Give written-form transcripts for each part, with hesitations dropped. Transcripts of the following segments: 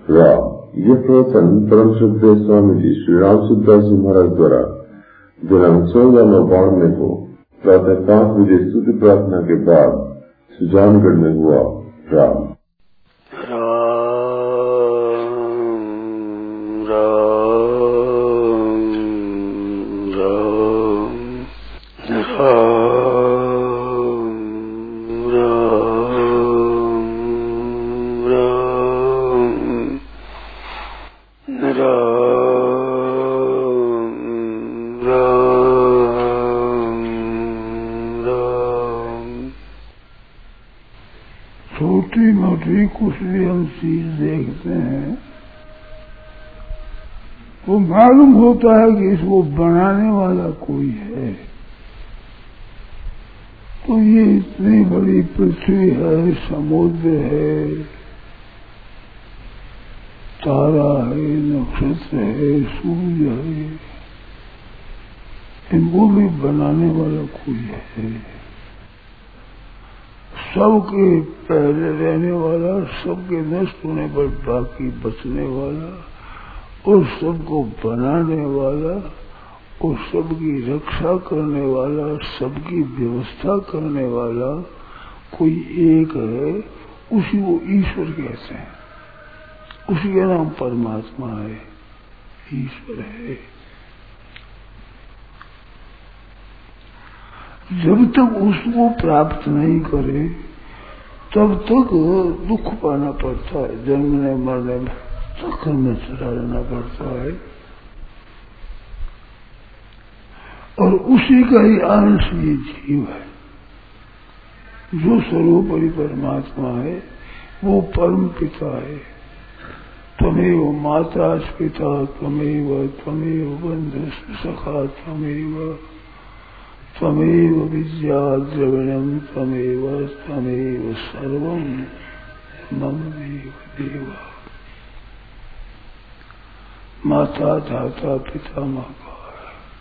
ये प्रवचन परम सुखदेव स्वामी जी श्री राम सुखदास जी महाराज द्वारा दिनांक 14 नवंबर को प्रातः 5 बजे स्तुति प्रार्थना के बाद सुजानगढ़ में हुआ। राम छोटी मोटी कुछ भी हम चीज देखते हैं तो मालूम होता है कि इसको बनाने वाला कोई है। तो ये इतनी बड़ी पृथ्वी है, समुद्र है, तारा है, नक्षत्र है, सूर्य है, इनको भी बनाने वाला कोई है। सबके पहले रहने वाला, सबके नष्ट होने पर बाकी बचने वाला, और सबको बनाने वाला, और सबकी रक्षा करने वाला, सबकी व्यवस्था करने वाला कोई एक है। उसी को ईश्वर कहते हैं। उसी का नाम परमात्मा है, ईश्वर है। जब तक उसको प्राप्त नहीं करे तब तक दुख पाना पड़ता है, जन्मने मरने में चक्कर में चला रहना पड़ता है। और उसी का ही अंश ये जीव है। जो सर्वोपरि परमात्मा है वो परम पिता है। त्वमेव माता पिता त्वमेव त्वमेव बंधु सखा त्वमेव त्वमेव विद्या द्रविणम त्वमेव त्वमेव सर्वं मम देव। माता धाता पिता महाकाल।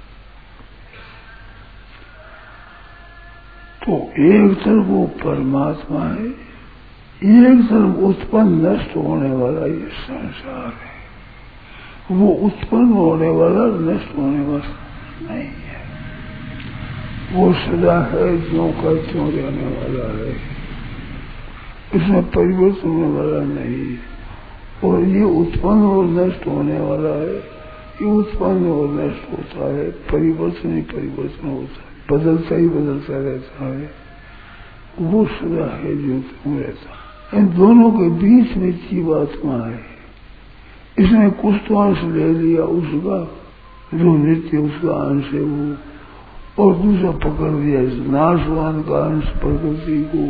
तो एक तरफ वो परमात्मा है, एक तरफ उत्पन्न नष्ट होने वाला ये संसार है। वो उत्पन्न होने वाला नष्ट होने वाला नहीं है। वो सदा है, ज्यों का त्यों रहने वाला है। इसमें परिवर्तन होने वाला नहीं है। और ये उत्पन्न और नष्ट होने वाला है। ये उत्पन्न और नष्ट होता है, परिवर्तन ही परिवर्तन होता है, बदलता ही बदलता रहता है। वो सदा है, ज्यों त्यों रहता है। इन दोनों के बीच में जीवात्मा है। इसने कुछ तो अंश ले लिया उसका, जो नित्य उसका अंश है वो, और दूसरा पकड़ दिया इस नाशवान का अंश प्रकृति को।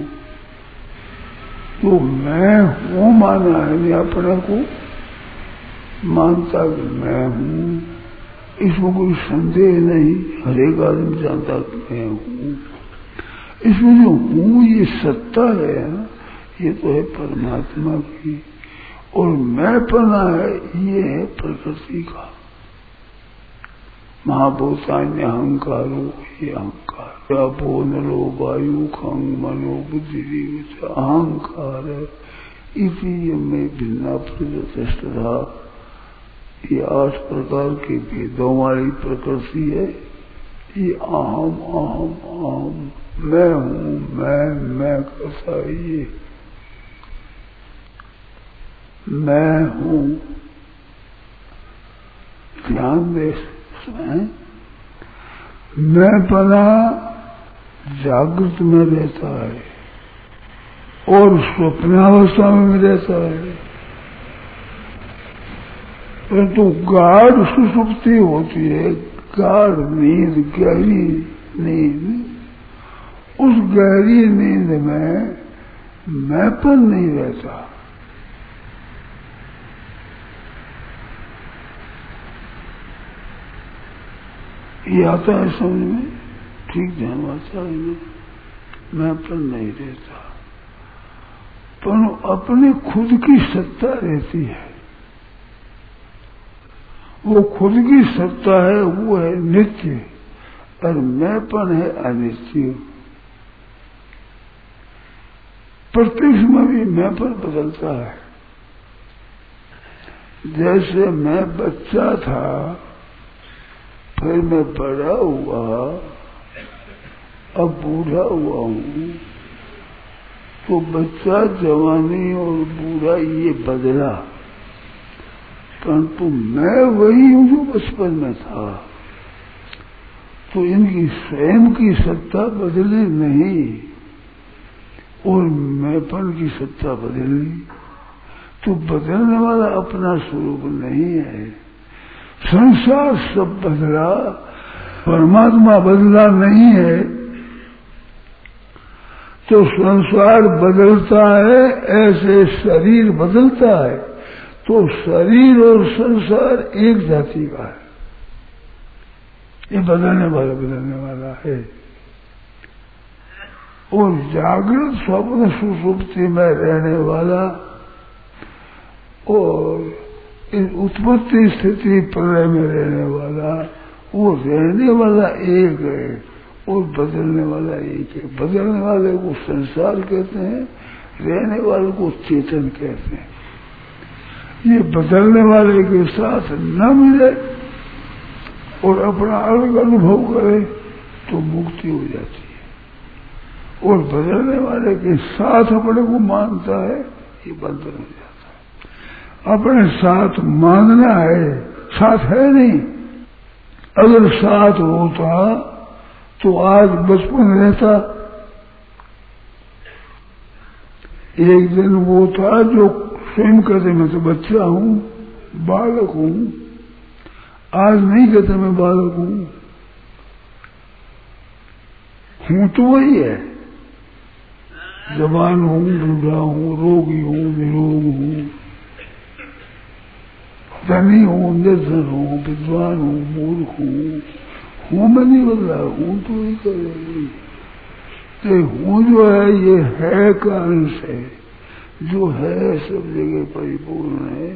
तो मैं हूँ माना है, मैं अपने को मानता कि मैं हूँ, इसमें कोई संदेह नहीं। हर एक आदमी जानता कि मैं हूँ। इसमें जो हूँ ये सत्ता है ना, ये तो है परमात्मा की। और मैं पना है ये है प्रकृति का। महाभूतान्य अहंकारो ये अहंकार। अपो नलो वायु खंग मनो बुद्धि अहंकार इसी में भिन्ना प्रकृतिष्ठा। ये 8 प्रकार के भेदों वाली प्रकृति है। ये अहम अहम अहम, मैं हूँ, मैं करता है ये। मैं हूँ, ध्यान दे। मैं पना जागृत में रहता है और स्वप्नावस्था में रहता है। परंतु गाढ़ सुषुप्ति होती है, गाढ़ नींद, गहरी नींद। उस गहरी नींद में मैंपन नहीं रहता। ये आता है समझ में, ठीक ध्यान आता है। मैंपन नहीं रहता, पर अपने खुद की सत्ता रहती है। वो खुद की सत्ता है, वो है नित्य, और मैंपन है अनित्य। प्रत्यक्ष में भी मैंपन बदलता है। जैसे मैं बच्चा था, फिर मैं बड़ा हुआ, अब बूढ़ा हुआ हूँ, तो बच्चा, जवानी और बूढ़ा ये बदला, परंतु मैं वही हूँ जो बचपन में था। तो इनकी स्वयं की सत्ता बदली नहीं और मैंपन की सत्ता बदली। तो बदलने वाला अपना स्वरूप नहीं है। संसार सब बदला, परमात्मा बदला नहीं है। तो संसार बदलता है, ऐसे शरीर बदलता है। तो शरीर और संसार एक जाति का है। ये बदलने वाला है। और जागृत स्वप्न सुषुप्ति में रहने वाला और इस उत्पत्ति स्थिति प्रलय में रहने वाला, वो रहने वाला एक है और बदलने वाला एक है। बदलने वाले को संसार कहते हैं, रहने वाले को चेतन कहते हैं। ये बदलने वाले के साथ न मिले और अपना अलग अनुभव करे तो मुक्ति हो जाती है। और बदलने वाले के साथ अपने को मानता है, ये बंधन हो जाता है। अपने साथ मानना है, साथ है नहीं। अगर साथ होता तो आज बचपन रहता। एक दिन वो था जो स्वयं कहते मैं तो बच्चा हूँ, बालक हूँ। आज नहीं कहते मैं बालक हूँ तो वही है। जवान हूँ, बूढ़ा हूँ, रोगी हूँ, निरोग हूँ, धनी हूँ, निर्धन हूँ, विद्वान हूँ, मूर्ख हूँ मैं नहीं बदला। हूँ तो ही करेगी। हूँ जो है ये है का अंश है, जो है सब जगह परिपूर्ण है,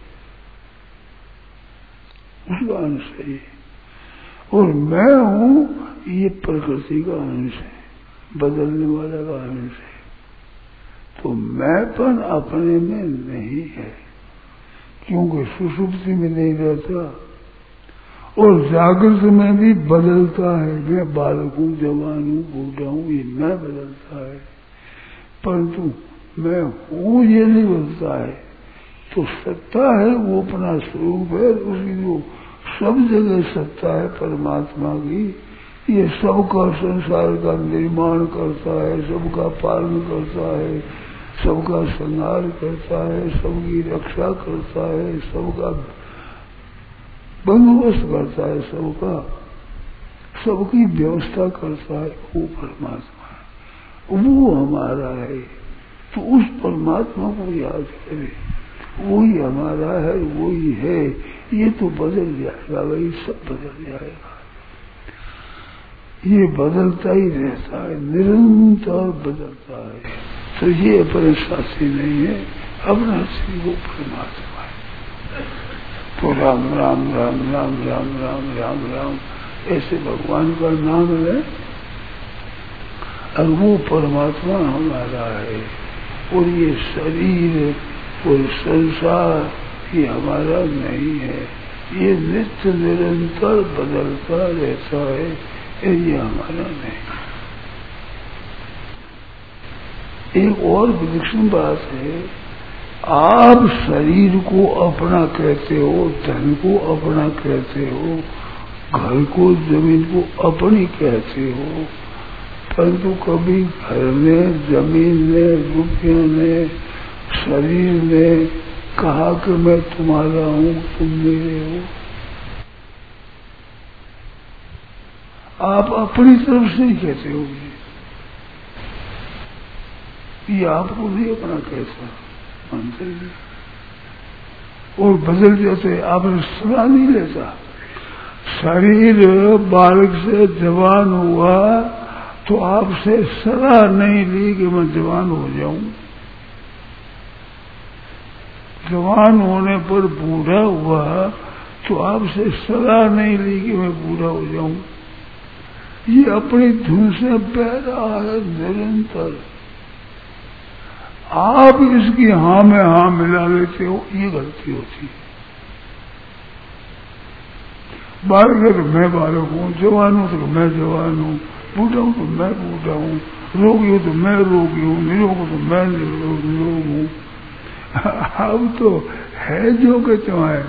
उसका अंश है। और मैं हूँ ये प्रकृति का अंश है, बदलने वाला का अंश है। तो मैंपन अपने में नहीं है, क्योंकि सुषुप्ति में नहीं रहता और जागृत में भी बदलता है। मैं बालक हूँ, जवान हूँ, बूढ़ा हूँ, ये मैं बदलता है, परंतु मैं हूँ ये नहीं बदलता है। तो सत्ता है वो अपना स्वरूप है, उसकी जो सब जगह सत्ता है परमात्मा की। ये सबका संसार का निर्माण करता है, सबका पालन करता है, सबका संहार करता है, सबकी रक्षा करता है, सबका बंदोबस्त करता है, सबकी व्यवस्था करता है, वो परमात्मा है, वो हमारा है। तो उस परमात्मा को याद करें, वही हमारा है, वही है। ये तो बदल जाएगा, वही सब बदल जाएगा। ये बदलता ही रहता है, निरंतर बदलता है। तो ये अपने साथी नहीं है, अपना श्री वो परमात्मा है। तो राम राम राम राम राम राम राम राम ऐसे भगवान का नाम है और वो परमात्मा हमारा है। और ये शरीर और संसार ये हमारा नहीं है, ये नित्य निरंतर बदलता रहता है, ये हमारा नहीं। एक और विलक्षण बात है, आप शरीर को अपना कहते हो, धन को अपना कहते हो, घर को जमीन को अपनी कहते हो, परंतु कभी घर ने, जमीन ने, रुपयों ने, शरीर ने कहा कि मैं तुम्हारा हूँ, तुम मेरे हो। आप अपनी तरफ से ही कहते हो, ये आपको नहीं अपना कैसा मानते हैं और बदल जाते। आपने सलाह नहीं लेता। शरीर बालक से जवान हुआ तो आपसे सलाह नहीं ली कि मैं जवान हो जाऊं। जवान होने पर बूढ़ा हुआ तो आपसे सलाह नहीं ली कि मैं बूढ़ा हो जाऊं। ये अपनी धुन से बह रहा है निरंतर। आप इसकी हाँ में हाँ मिला लेते हो, ये गलती होती है। बालक है तो मैं बालक हूँ, जवान हूँ तो मैं जवान हूँ, बूढ़ा हूँ तो मैं बूढ़ा हूँ, रोगी हूँ तो मैं रोगी हूँ, निरोग हूँ तो मैं निरोग हूँ। अब तो है जो के त्यों है।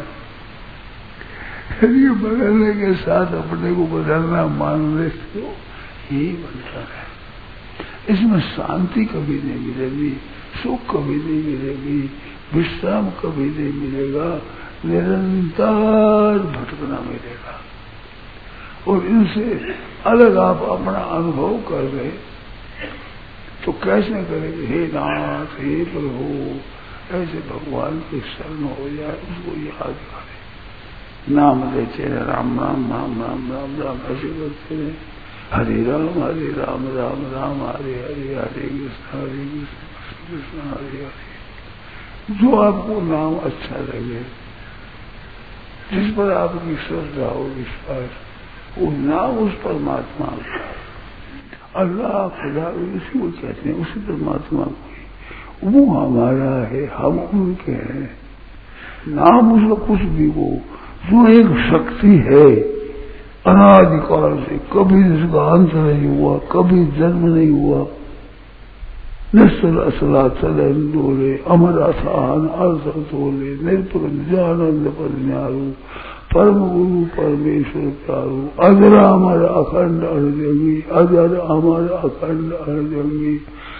ये बदलने के साथ अपने को बदलना मान लेते हो, यही बनता है। इसमें शांति कभी नहीं मिलेगी, सुख कभी नहीं मिलेगी, विश्राम कभी नहीं मिलेगा, निरंतर भटकना मिलेगा। और इनसे अलग आप अपना अनुभव कर रहे तो कैसे करेंगे? हे नाथ, हे प्रभु, ऐसे भगवान की शरण हो जाए, उसको याद करें, नाम लेते रहे, राम राम राम राम राम राम ऐसे करते रहे, हरे राम राम राम हरे हरे, हरे कृष्ण कृष्ण कृष्ण हरे हरे। जो आपको नाम अच्छा लगे, जिस पर आपकी श्रद्धा हो, विश्वास, वो नाम उस परमात्मा का, अल्लाह खुदा उसी को कहते हैं, उसी परमात्मा को, वो हमारा है, हम उनके हैं। नाम उसका कुछ भी हो, जो एक शक्ति है अनादिकाल से, कभी इसका अंत नहीं हुआ, कभी जन्म नहीं हुआ, निश्चल असला चले डोले, अमर अथान अर्थ तोले, निर्पुर निजानंद पर न्यारू, परम गुरु परमेश्वर प्यारू, अजर अमर अखंड अर्जंगी, अजर अमर अखंड अर्जंगी,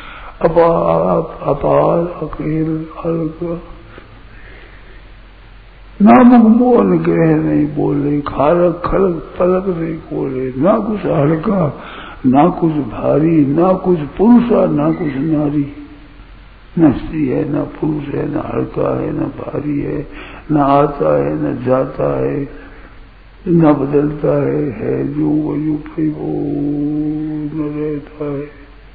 अपार अकेल अर्घ, नामक बोल ग्रह नहीं बोले, खारक खलक पलक नहीं खोले, ना कुछ हल्का ना कुछ भारी, ना कुछ पुरुषा ना कुछ नारी, न स्त्री है न पुरुष है, न हल्का है न भारी है, न आता है न जाता है, न बदलता है जो वही वो न रहता है।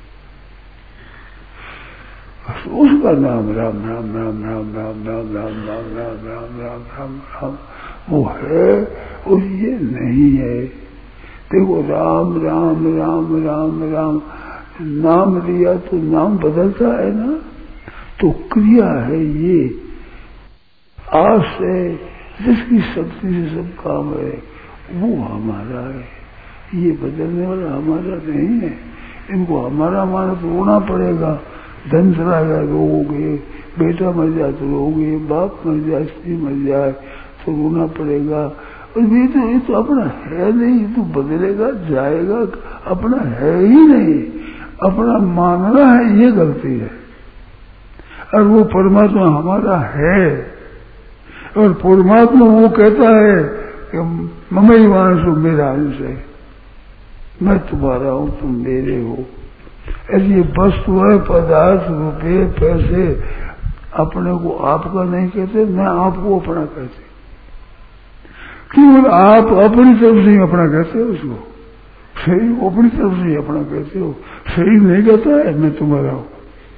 उसका नाम राम राम राम राम राम राम राम राम राम राम राम राम राम वो है, और ये नहीं है। देखो राम राम राम राम राम नाम लिया तो नाम बदलता है ना, तो क्रिया है ये, आस है, जिसकी शक्ति से सब काम है, वो हमारा है। ये बदलने वाला हमारा नहीं है। इनको हमारा माना तो रोना पड़ेगा, धन चला जाए रोगे, बेटा मर जाए तो रोगे, बाप मर जाए, स्त्री मर जाए तो रोना पड़ेगा। और ये तो अपना है नहीं, ये तो बदलेगा जाएगा, अपना है ही नहीं, अपना मानना है, ये गलती है। और वो परमात्मा हमारा है, और परमात्मा वो कहता है कि ममई मानसो मेरा अंश है, मैं तुम्हारा हूं, तुम मेरे हो। ऐसी वस्तु है, पदार्थ, रुपये, पैसे अपने को आपका नहीं कहते, मैं आपको अपना कहते। केवल आप अपनी तरफ से ही अपना कहते हो उसको, सही अपनी तरफ से ही अपना कहते हो, सही नहीं कहता है मैं तुम्हारा हूं।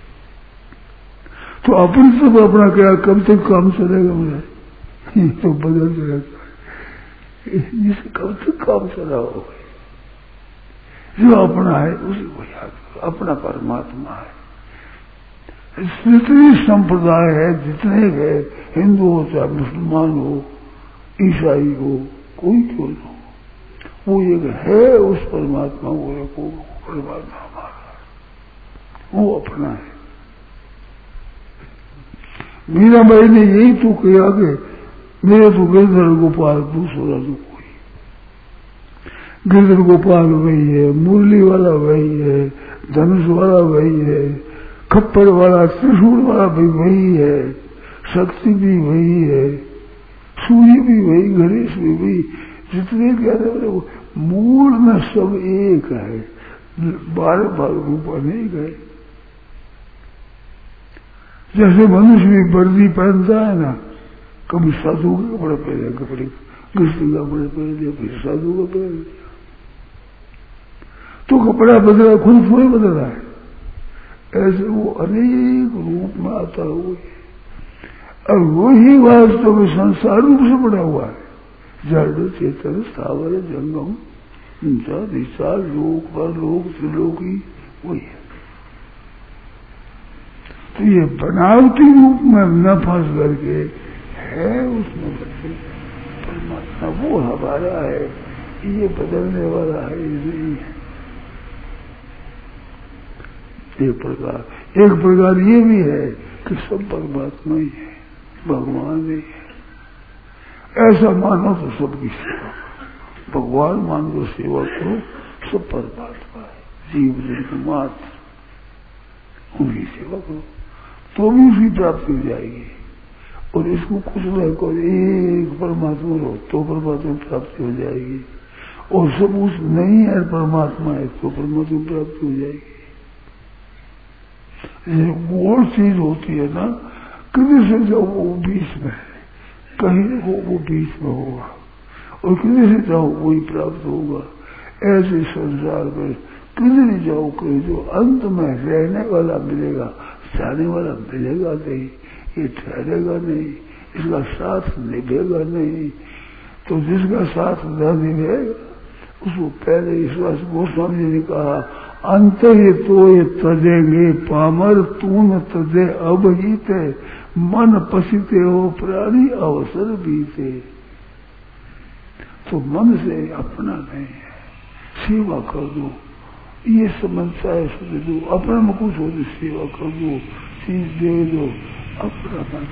तो अपनी तरफ अपना क्या, कब तक काम चलेगा मुझे, तो बदलते रहता है, जिसे कब तक काम चला हो। जो अपना है उसी को याद करो, अपना परमात्मा है। जितने संप्रदाय है, जितने गए, हिंदू हो चाहे मुसलमान हो, ईसाई हो, कोई क्यों न हो, वो एक है, उस परमात्मा को परमात्मा हमारा, वो अपना है। मीराबाई ने यही तो किया कि मेरे तो गिरधर गोपाल, दूसरा तो कोई। गिरधर गोपाल वही है, मुरली वाला वही है, धनुष वाला वही है, खप्पड़ वाला, त्रिशूल वाला भी वही है, शक्ति भी वही है, सूर्य भी वही, गणेश भी वही, जितने कहते मूल में सब एक है, बार बार रूप अनेक है। जैसे मनुष्य भी वर्दी पहनता है ना, कभी साधु के कपड़े पहने, कपड़े कृष्ण का कपड़े पहन दिया, फिर साधु का पहन दिया, तो कपड़ा बदला, खुद थोड़ी बदला है। ऐसे वो अनेक रूप में आता हुआ है, और वही वास्तव में संसार रूप से बना हुआ है। जड़ चेतन स्थावर जंगम दिशा लोक पर लोक त्रिलोकी वही है। तो ये बनावटी रूप में न फंस करके है उसमें परमात्मा, वो हमारा है, ये बदलने वाला है, ये नहीं है। एक प्रकार ये भी है कि सब परमात्मा ही है, भगवान नहीं है। ऐसा मानो तो सबकी सेवा करो, भगवान मान को सेवा करो, सब परमात्मा है, जीव जंतु मात्र, उनकी सेवा करो तो भी उसकी प्राप्ति हो जाएगी। और इसको कुछ न करो, एक परमात्मा रहो तो परमात्मा प्राप्ति हो जाएगी, और सब उस नहीं है परमात्मा है तो परमात्मा प्राप्ति हो जाएगी। गोल चीज होती है ना, किसी से जाओ वो बीच में है, कहीं हो वो बीच में होगा, और किसी से जाओ वही प्राप्त होगा। ऐसे संसार में किसी से जाओ कहीं जो अंत में रहने वाला मिलेगा, जाने वाला मिलेगा नहीं, ये ठहरेगा नहीं, इसका साथ निभेगा नहीं। तो जिसका साथ न निभेगा उसको पहले ईश्वर गोस्वामी जी ने कहा, अंत ये तो ये तजेंगे पामर तून तजे अब ही थे, मन पसीते हो प्राणी अवसर बीते। तो मन से अपना नहीं है, सेवा कर दो, ये समझता है समझ दो, अपने में कुछ हो तो सेवा कर दो, चीज दे दो, अपना मन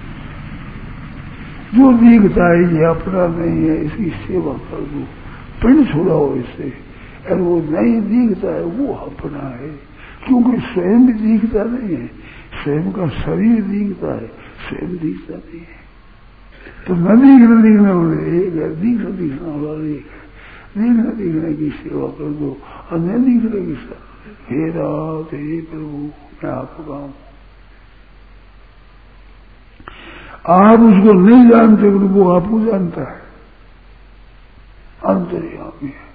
जो दिखता है ये अपना नहीं है, इसकी सेवा कर दो, पिंड छुड़ाओ इससे। और वो नहीं दिखता है वो अपना है, क्योंकि स्वयं भी दिखता नहीं है, स्वयं का शरीर दिखता है, स्वयं दिखता नहीं है। तो न दिखने वाले एक है, दिखना वाला एक है। दिखने की सेवा कर दो, और न दिखने की सेवा, हे रात हे प्रभु मैं आपका हूं। आप उसको नहीं जानते, वो आपको जानता है, अंतर्यामी है,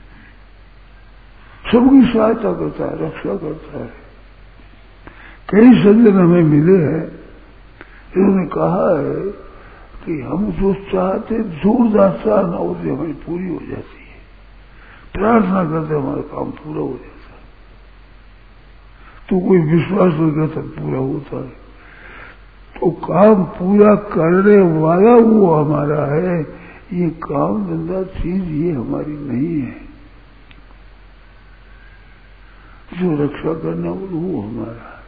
सबकी सहायता करता है, रक्षा करता है। कई सज्जन हमें मिले हैं, इन्होंने कहा है कि हम जो चाहते जोरदार चाहना होती हमारी पूरी हो जाती है, प्रार्थना करते हमारा काम पूरा हो जाता है। तो कोई विश्वास नहीं करता पूरा होता है, तो काम पूरा करने वाला वो हमारा है। ये काम धंधा चीज ये हमारी नहीं है, जो रक्षा करना वो हमारा है,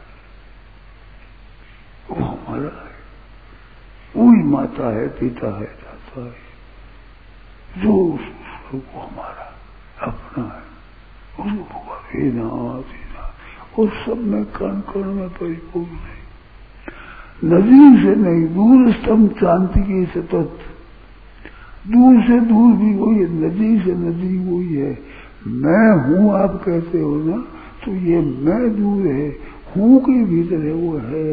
वो हमारा है, वही माता है, पिता है, दाता है, जो वो हमारा अपना है, उसको देना और सब में कण कण में परिपूर्ण है। नजदीक से नहीं, दूर स्तम शांति की सतत, दूर से दूर भी वही है, नजदीक से नजदीक वही है। मैं हूं आप कहते हो ना, तो ये मैं दूर है, हूं के भीतर है, वो है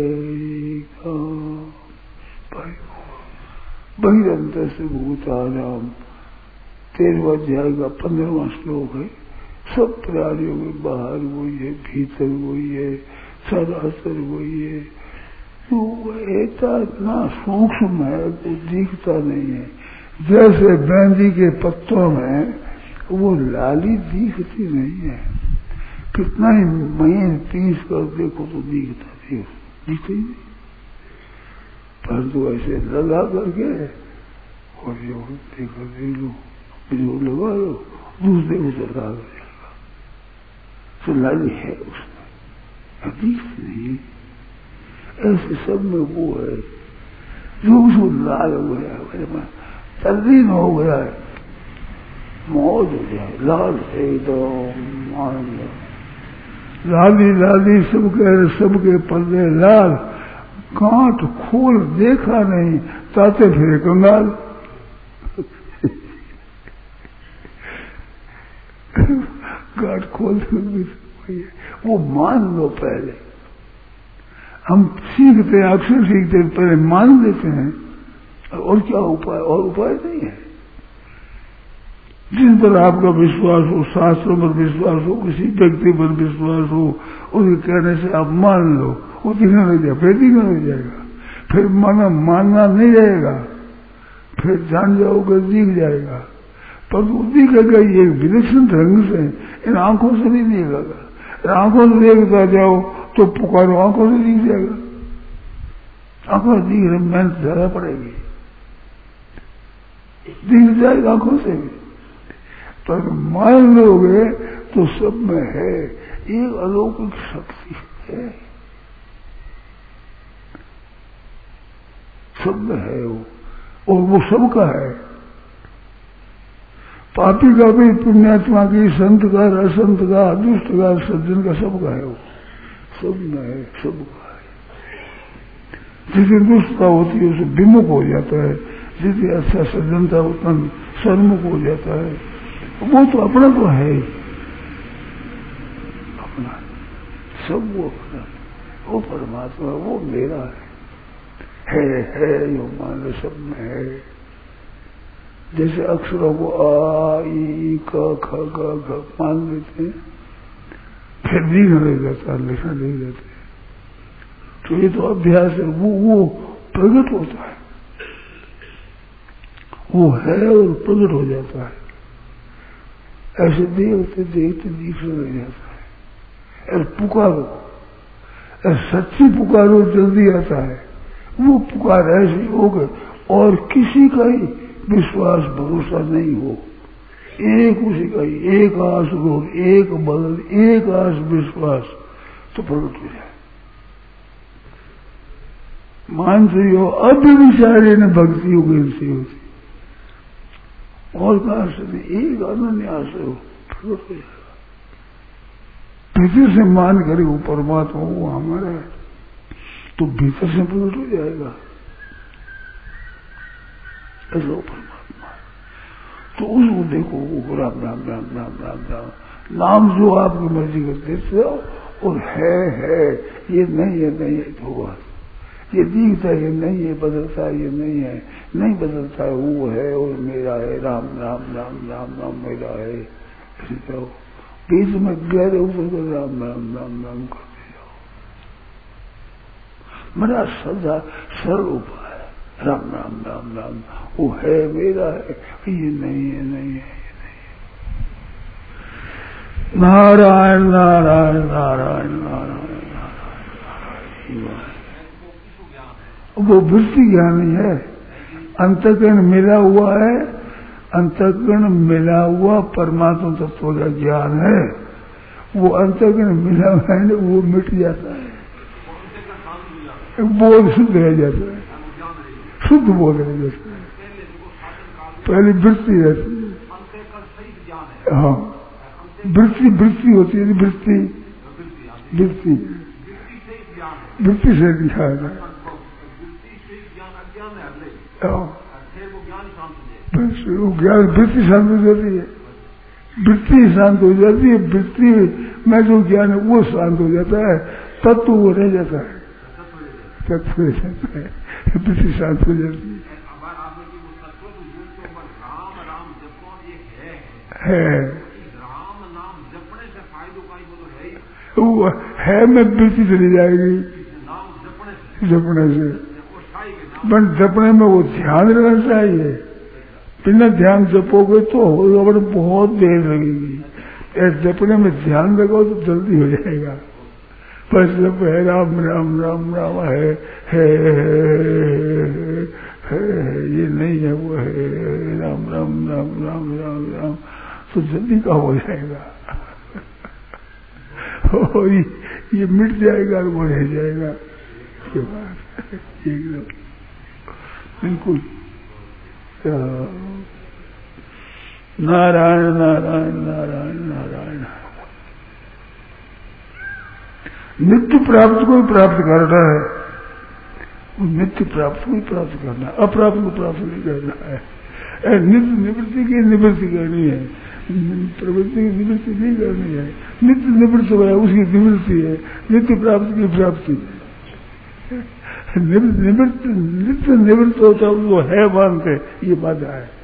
बहिरंतर से भूतानाम 13वां अध्याय का 15वां श्लोक है। सब प्राणियों में बाहर वही है, भीतर वही है, सरासर वही है। तो ऐसा इतना सूक्ष्म है वो दिखता नहीं है। जैसे मेहंदी के पत्तों में वो लाली दिखती नहीं है, कितना ही महीन पीस कर देखो तो दिखता नहीं, दिखती नहीं। परंतु ऐसे लगा करके और जो देखो देख लो, जो लगा लो, दूसरे को लगा जाएगा, तो लाली है उसमें, दिखती नहीं। ऐसे सब में वो है जो उसको लाल हो गया, तल्लीन हो गया है, मौज हो जाए, लाल एकदम आनंद, लाली लाली सबके पल्ले लाल, कांट खोल देखा नहीं, ताते फिरे कंगाल। कांट खोल वो मान लो पहले, हम सीखते हैं, अक्सर सीखते हैं, पहले मान लेते हैं, और क्या उपाय, और उपाय नहीं है। जिन पर आपका विश्वास हो, शास्त्रों पर विश्वास हो, किसी व्यक्ति पर विश्वास हो, उसके कहने से आप मान लो, वो दिखने लग जाएगा, फिर दिखने लग जाएगा, फिर मानना नहीं रहेगा, फिर जान जाओगे दिख जाएगा। पर वो दिखेगा ये विलक्षण ढंग से, इन आंखों से नहीं दिखेगा। आंखों से देखता जाओ तो पुकारो, आंखों से दिख जाएगा, आंखों से दिख रहे मेहनत ज्यादा पड़ेगी। दिख जाएगा आंखों से भी, पर मान लोगे तो सब में है, एक अलौकिक शक्ति है, सब में है वो, और वो सबका है, पापी का भी, पुण्यात्मा की, संत का, असंत का, दुष्ट का, सज्जन का, सबका है वो, सब में है, सबका है। जिसे दुष्टता होती है उसे विमुख हो जाता है, जिसे अच्छा सज्जनता उतना सन्मुख हो जाता है, वो तो अपना तो है ही, अपना सब वो अपना, वो परमात्मा, वो मेरा है यो मान लो, सब में है। जैसे अक्षरों को आ ई क ख ग घ मान लेते हैं, फिर भी नहीं जाता, लिखा नहीं जाते, तो ये तो अभ्यास है, वो प्रकट होता है, वो है और प्रकट हो जाता है। ऐसे देखते देखते दिखने लग जाता है। और पुकारो, सच्ची पुकारो, जल्दी आता है। वो पुकार ऐसी हो गई, और किसी का ही विश्वास भरोसा नहीं हो, एक उसी का ही, एक आस रोग, एक बदल, एक आस विश्वास, तो प्रकट हो जाए। मान से हो अब विचारे न भक्ति हो गई से होती, और कहा से नहीं, एक अनन्य आश्रय हो, प्रकट हो जाएगा। भीतर से मान करे वो परमात्मा वो हमारा है, तो भीतर से प्रकट हो जाएगा, ऐसा परमात्मा। तो उसको देखो, वो राम राम राम राम राम राम नाम जो आपकी मर्जी करते थे, और है ये नहीं है, नहीं है तो बात, ये दिखता है, ये नहीं है, बदलता है, ये नहीं है, नहीं बदलता है, वो है और मेरा है, राम राम राम राम राम मेरा है, ऐसे जाओ, बीच में गहरे उतर कर राम राम राम राम करते जाओ। मेरा सदा सरल उपाय है, राम राम राम राम, वो है मेरा है, ये नहीं है, नहीं है, ये नहीं है। नारायण नारायण नारायण नारायण नारायण। वो वृत्ति ज्ञान ही है, अंतःकरण मिला हुआ है, अंतःकरण मिला हुआ परमात्मा तत्व का ज्ञान है। वो अंतःकरण मिला हुआ है, वो मिट जाता है, बोध शुद्ध रह जाता है, शुद्ध बोध रह जाता है, पहले वृत्ति रहती है। हाँ, वृत्ति होती है, वृत्ति से दिखा है। वो ज्ञान वृत्ति शांत हो जाती है, वृत्ति शांत हो जाती है, वृत्ति में जो ज्ञान है वो शांत हो जाता है, तत्व वो रह जाता है, तत्व रह जाता है, वृत्ति शांत हो जाती है। वो है में वृत्ति चली जाएगी जपने से, बट जपने में वो ध्यान रहना चाहिए। बिना ध्यान जपोगे तो बहुत देर लगेगी, जपने में ध्यान लगाओ तो जल्दी हो जाएगा। बस जब है राम राम राम राम है, ये नहीं है, वो है राम राम राम राम राम राम, तो जल्दी का हो जाएगा, ये मिट जाएगा और वो रह जाएगा के बाद एकदम बिल्कुल। नारायण नारायण नारायण नारायण। नित्य प्राप्त को ही प्राप्त करना है, नित्य प्राप्त को ही प्राप्त करना है, अप्राप्त को प्राप्त नहीं करना है। नित्य निवृत्ति की निवृत्ति करनी है, प्रवृत्ति की निवृत्ति नहीं करनी है। नित्य निवृत्त हुआ है उसकी निवृत्ति है, नित्य प्राप्ति की प्राप्ति। नित्य निवृत्त होता वो है मानते, ये बाधा है।